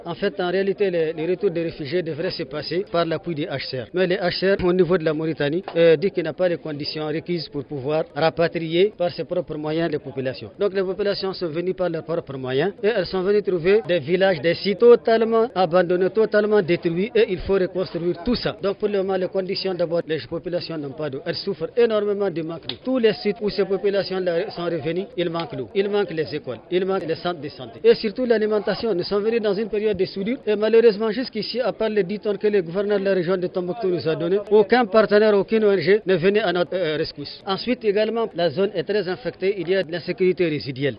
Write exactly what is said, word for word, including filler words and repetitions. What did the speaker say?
En fait, en réalité, les, les retours des réfugiés devraient se passer par l'appui des H C R. Mais les H C R, au niveau de la Mauritanie, euh, dit qu'il n'a pas les conditions requises pour pouvoir rapatrier par ses propres moyens les populations. Donc les populations sont venues par leurs propres moyens et elles sont venues trouver des villages, des sites totalement abandonnés, totalement détruits et il faut reconstruire tout ça. Donc pour le moment, les conditions d'abord, les populations n'ont pas d'eau. Elles souffrent énormément de manque d'eau. Tous les sites où ces populations sont revenues, il manque l'eau, il manque les écoles, il manque les centres de santé. Et surtout l'alimentation. Nous sommes venus dans une période de soudure et malheureusement jusqu'ici, à part les dix tonnes que le gouverneur de la région de Tombouctou nous a donné, aucun partenaire, aucune O N G ne venait à notre euh, rescousse. Ensuite également, la zone est très infectée, il y a de l'insécurité résiduelle.